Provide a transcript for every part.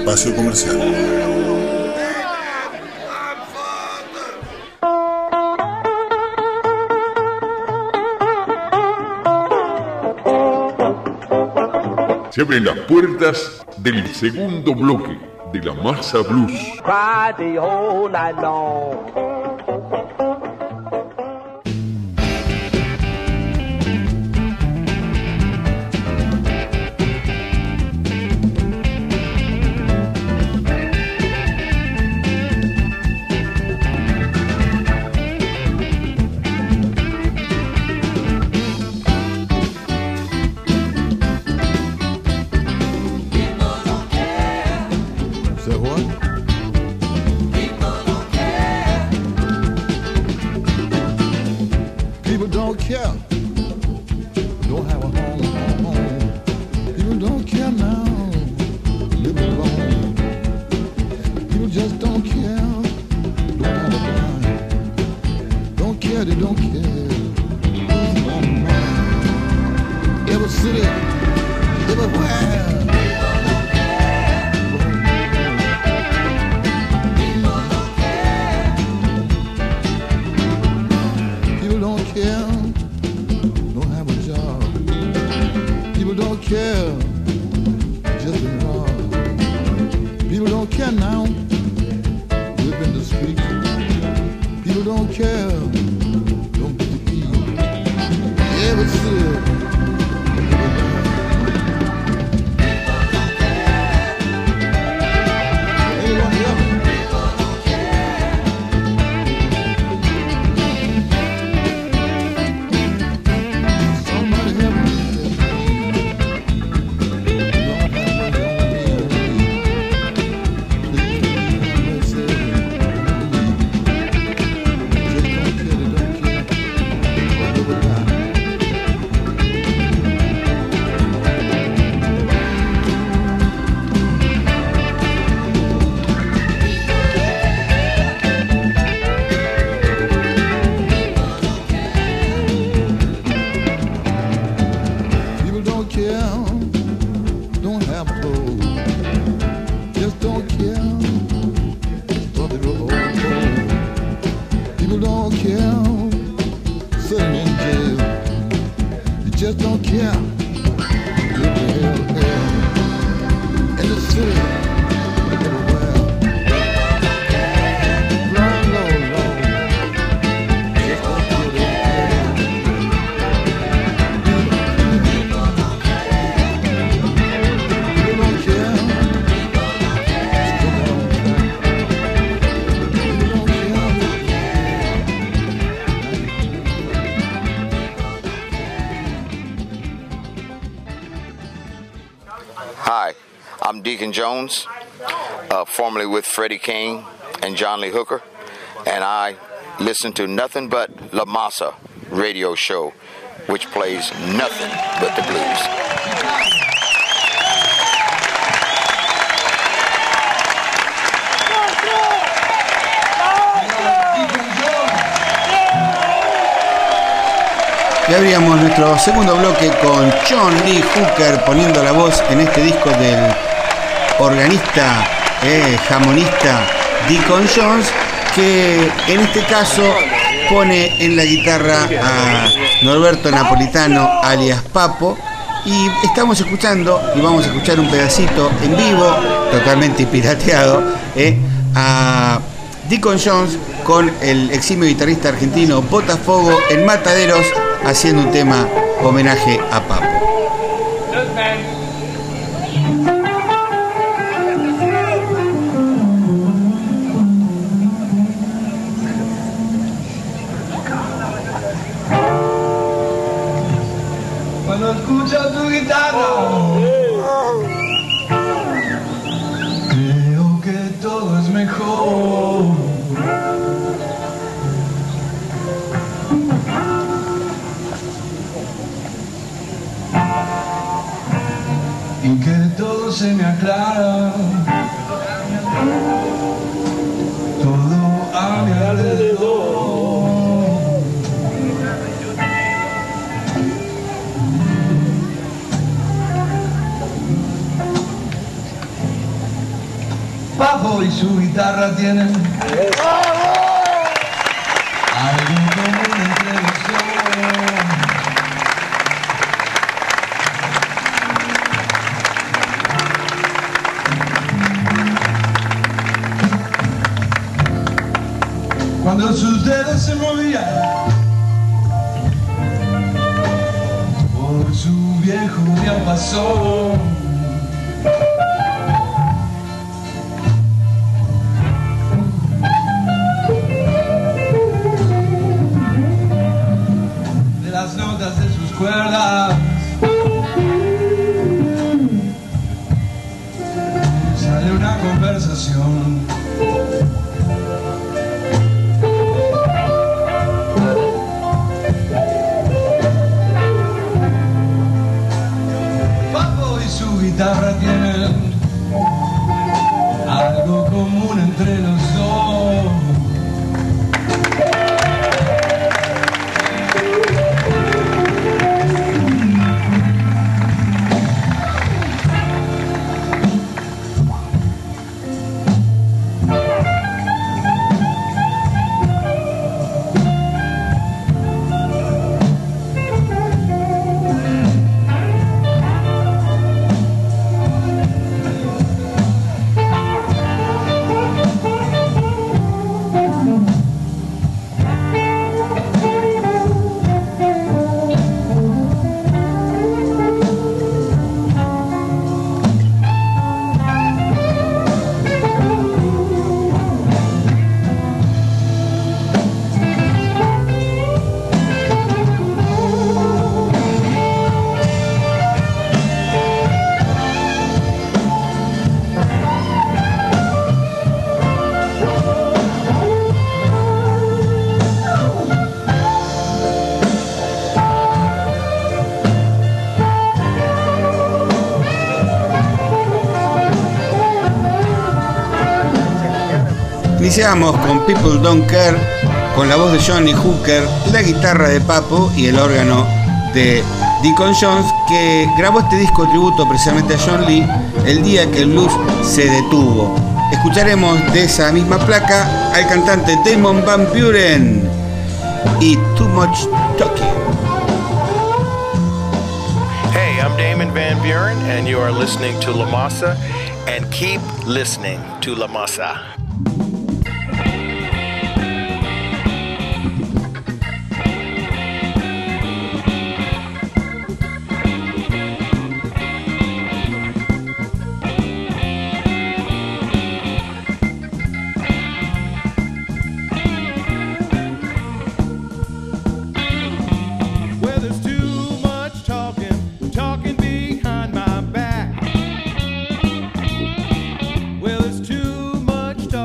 Espacio Comercial. Se abren las puertas del segundo bloque de la Masa Blues. Friday all night long. Deacon Jones, formerly with Freddie King and John Lee Hooker, and I listen to nothing but La Masa radio show, which plays nothing but the blues. Y abríamos nuestro segundo bloque con John Lee Hooker poniendo la voz en este disco del organista, jamonista Deacon Jones, que en este caso pone en la guitarra a Norberto Napolitano alias Papo, y estamos escuchando y vamos a escuchar un pedacito en vivo totalmente pirateado a Deacon Jones con el eximio guitarrista argentino Botafogo en Mataderos haciendo un tema homenaje a Papo. Cuando escucho tu guitarra, creo que todo es mejor. Y que todo se me aclara, todo a mi alrededor. Papo y su guitarra tienen algo común entre los dos. Cuando sus dedos se movían por su viejo diapasón, de las notas de sus cuerdas sale una conversación. Su guitarra tienen algo común entre los dos. Iniciamos con People Don't Care, con la voz de John Lee Hooker, la guitarra de Papo y el órgano de Deacon Jones, que grabó este disco tributo precisamente a John Lee el día que el blues se detuvo. Escucharemos de esa misma placa al cantante Damon Van Buren y Too Much Talking. Hey, I'm Damon Van Buren, and you are listening to La Masa, and keep listening to La Masa. Well, there's too much talking.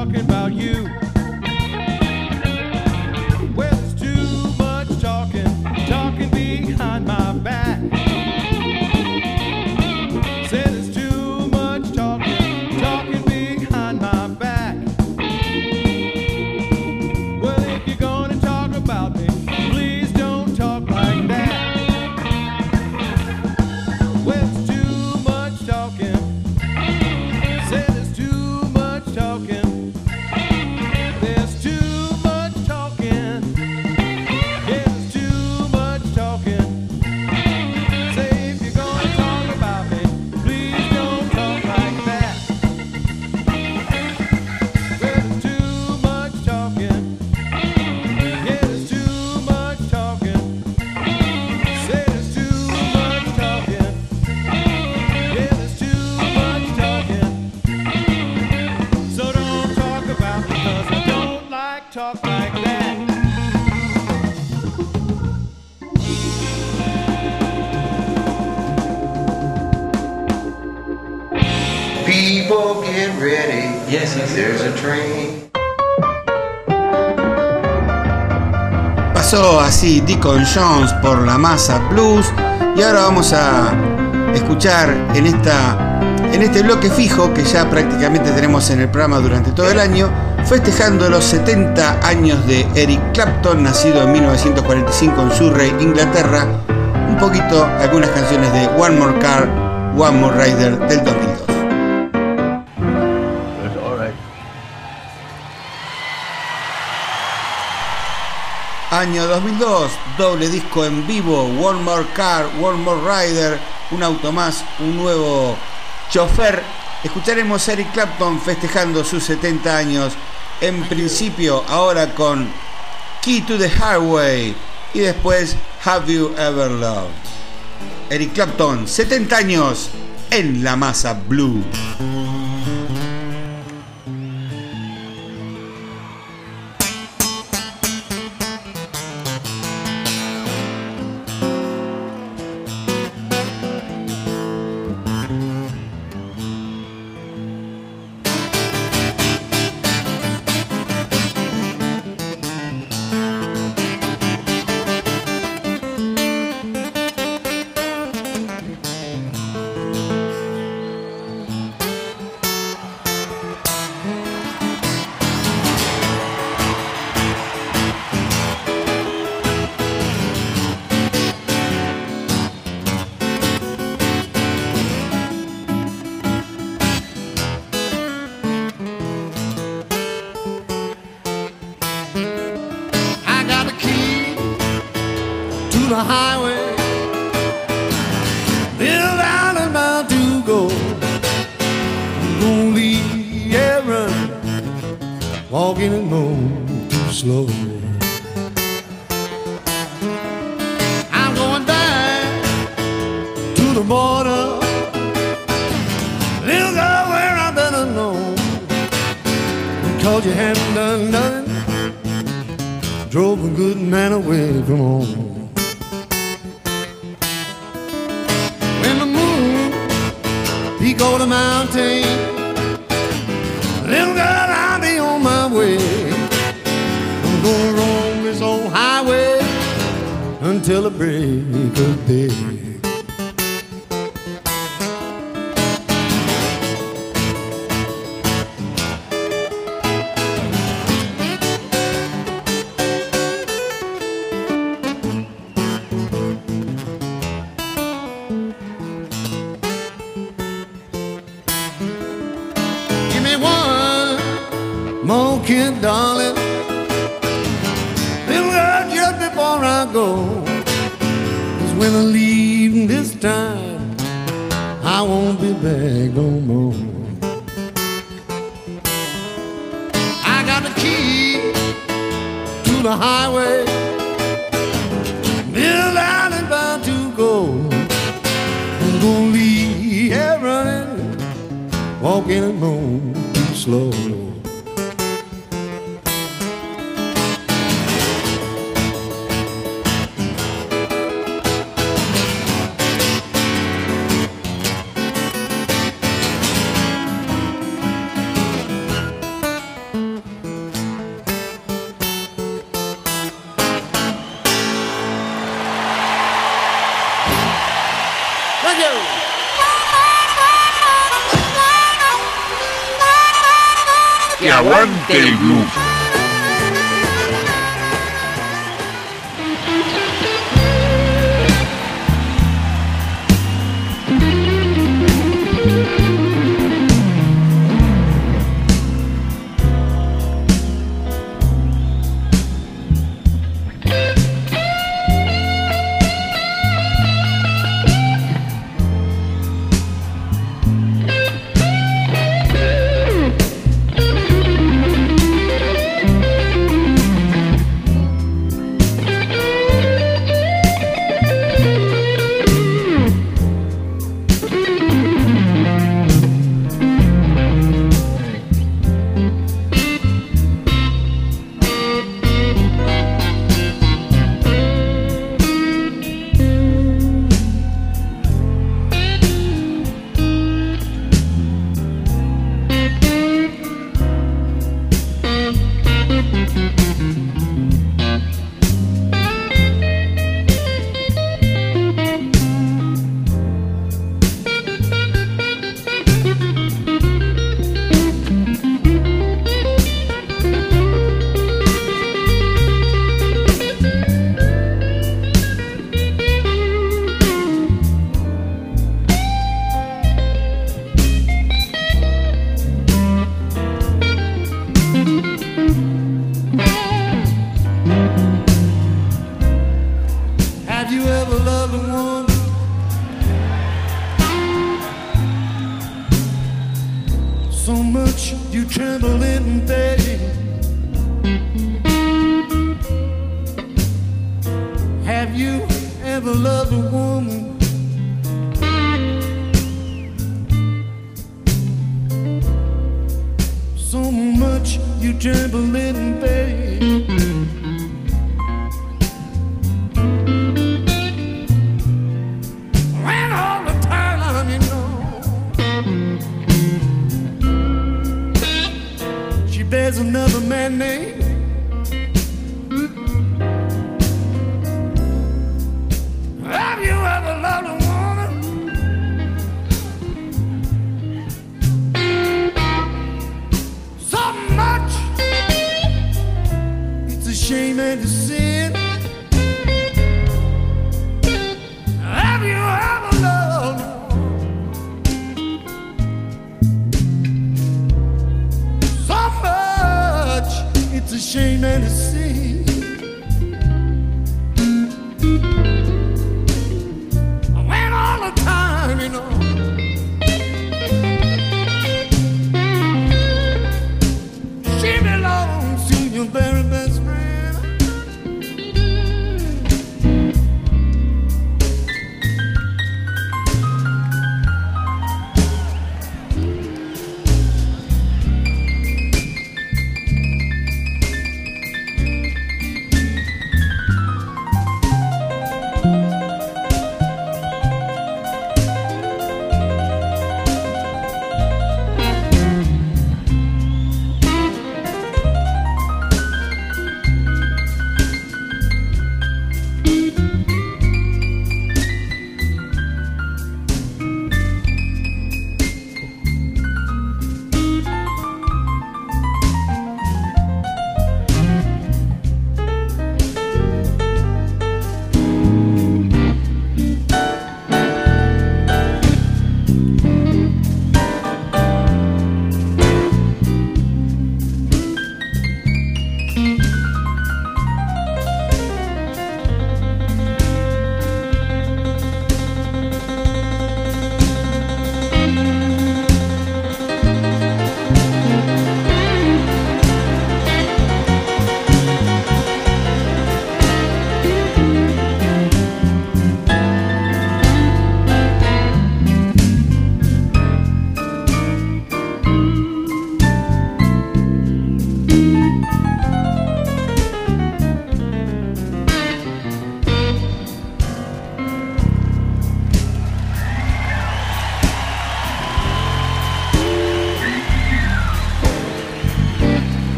talking about you. Well, it's too much talking behind my back. Said it's too much talking behind my back. Well, if you're gonna talk about me, please don't talk like that. Well, it's too much talking. Said it's too much talking. There's too much talking. Yeah, there's too much talking. Say if you're gonna talk about me, please don't talk like that. Well, there's too much talking. Yeah, there's too much talking. Say there's too much talking. Yeah, there's too much talking. So don't talk about me 'cause I don't like talk like that. People get ready. Yes, yes. There's a train. Pasó así Deacon Jones por La Masa Blues y ahora vamos a escuchar en este bloque fijo que ya prácticamente tenemos en el programa durante todo el año, festejando los 70 años de Eric Clapton, nacido en 1945 en Surrey, Inglaterra, un poquito algunas canciones de One More Car, One More Rider del 2002. Año 2002, doble disco en vivo, One More Car, One More Rider, un auto más, un nuevo chofer. Escucharemos a Eric Clapton festejando sus 70 años, en principio ahora con Key to the Highway y después Have You Ever Loved. Eric Clapton, 70 años en La Masa Blue. The highway, live out and bound to go. I'm gonna leave it running, walking and going too slow. I'm going down to the border, little girl where I better know, because you hadn't done nothing, drove a good man away from home. Peak over the mountain, little girl, I'll be on my way. I'm gonna roam this old highway until the break of day. Kid, darling, little girl, just before I go, 'cause when I leave this time, I won't be back no more. I got the key to the highway, built out and bound to go. I'm gonna leave here running, walking and going too slow. Que aguante el blues.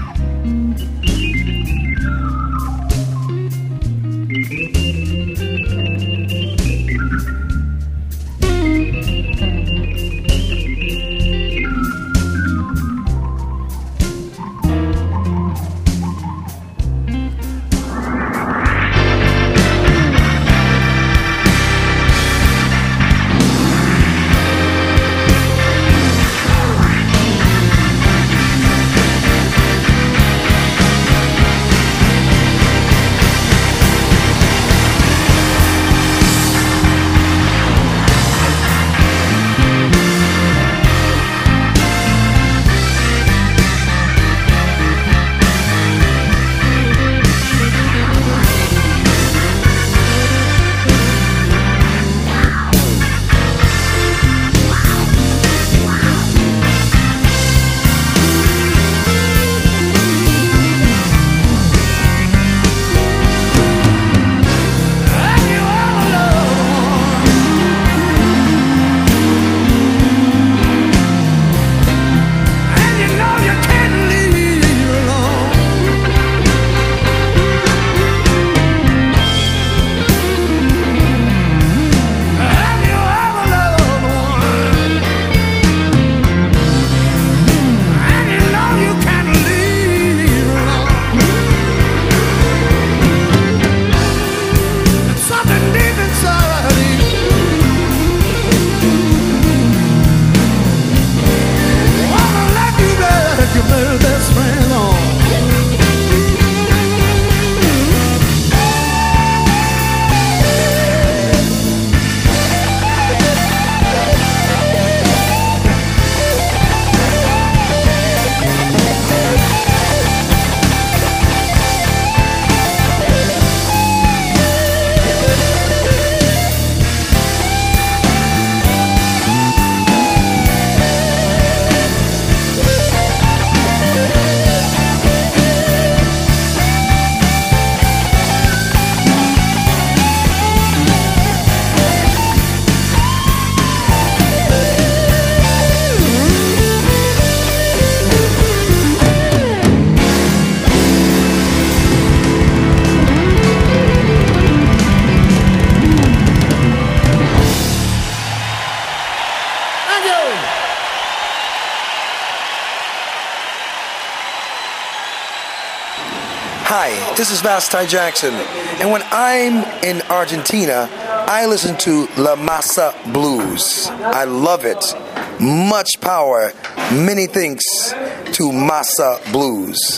Hi, this is Vasti Jackson, and when I'm in Argentina, I listen to La Masa Blues. I love it. Much power. Many thanks to Masa Blues.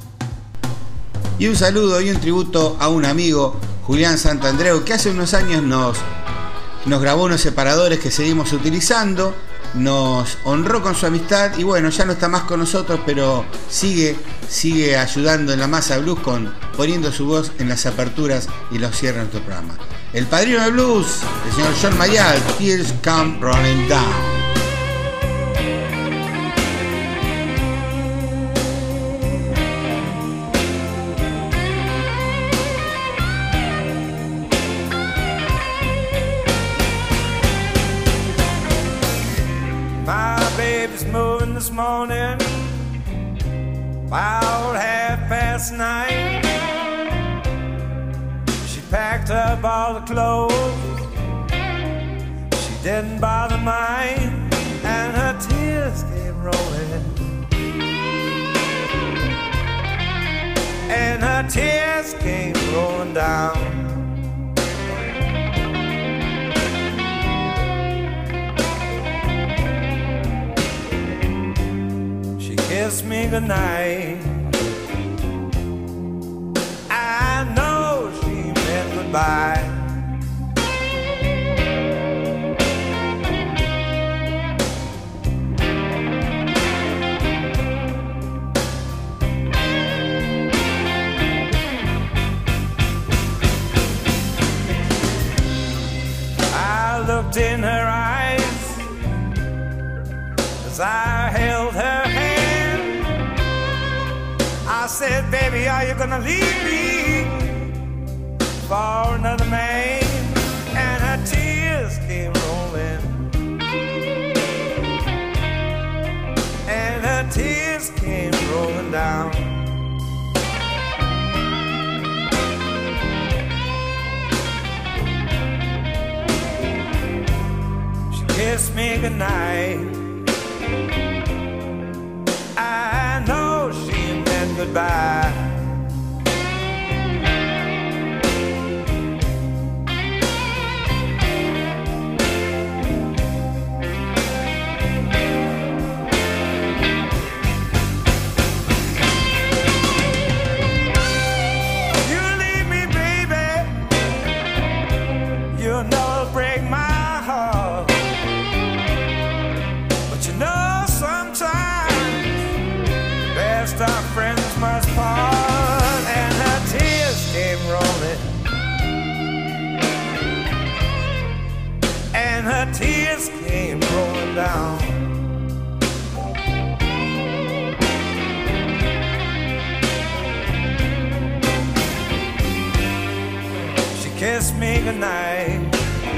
Y un saludo y un tributo a un amigo, Julián Santandreu, que hace unos años nos grabó unos separadores que seguimos utilizando, nos honró con su amistad y bueno, ya no está más con nosotros, pero sigue ayudando en la Masa Blues poniendo su voz en las aperturas y los cierres de nuestro programa. El padrino del blues, el señor John Mayall, Tears Come Rolling Down. Moving this morning, about 9:30. She packed up all the clothes, she didn't bother mine, and her tears came rolling, and her tears came rolling down. Kiss me goodnight. I know she meant goodbye. I looked in her eyes as I held her hand. I said, baby, are you gonna leave me for another man? And her tears came rolling, and her tears came rolling down. kissed me goodnight. I know she meant goodbye. Our friends must part, and her tears came rolling, and her tears came rolling down. She kissed me goodnight,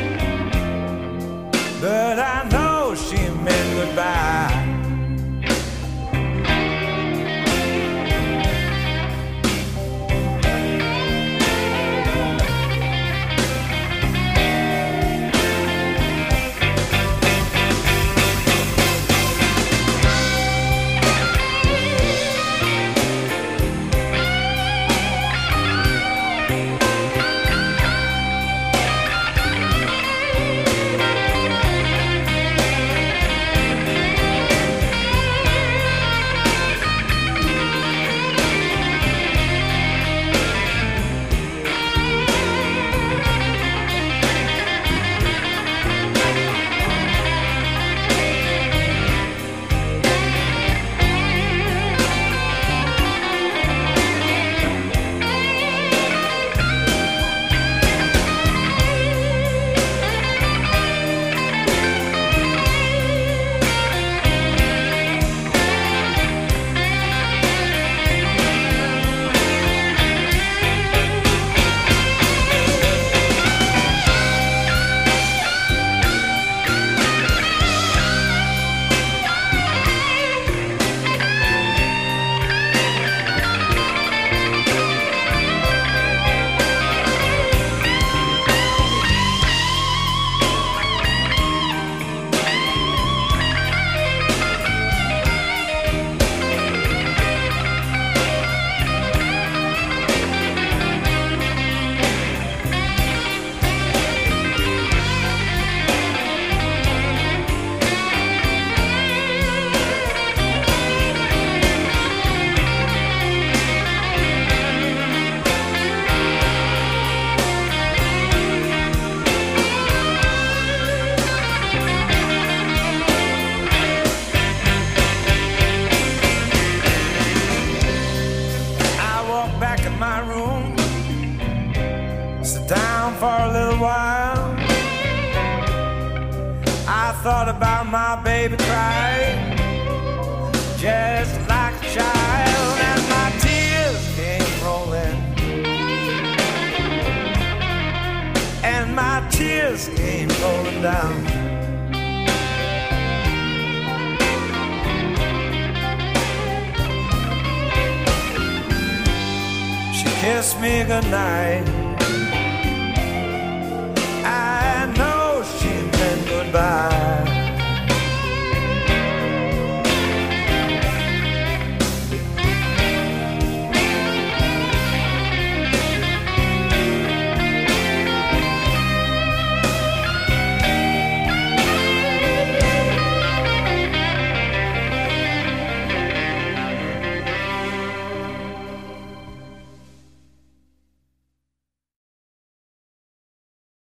but I know she meant goodbye. Thought about my baby crying just like a child, and my tears came rolling, and my tears came rolling down. She kissed me goodnight,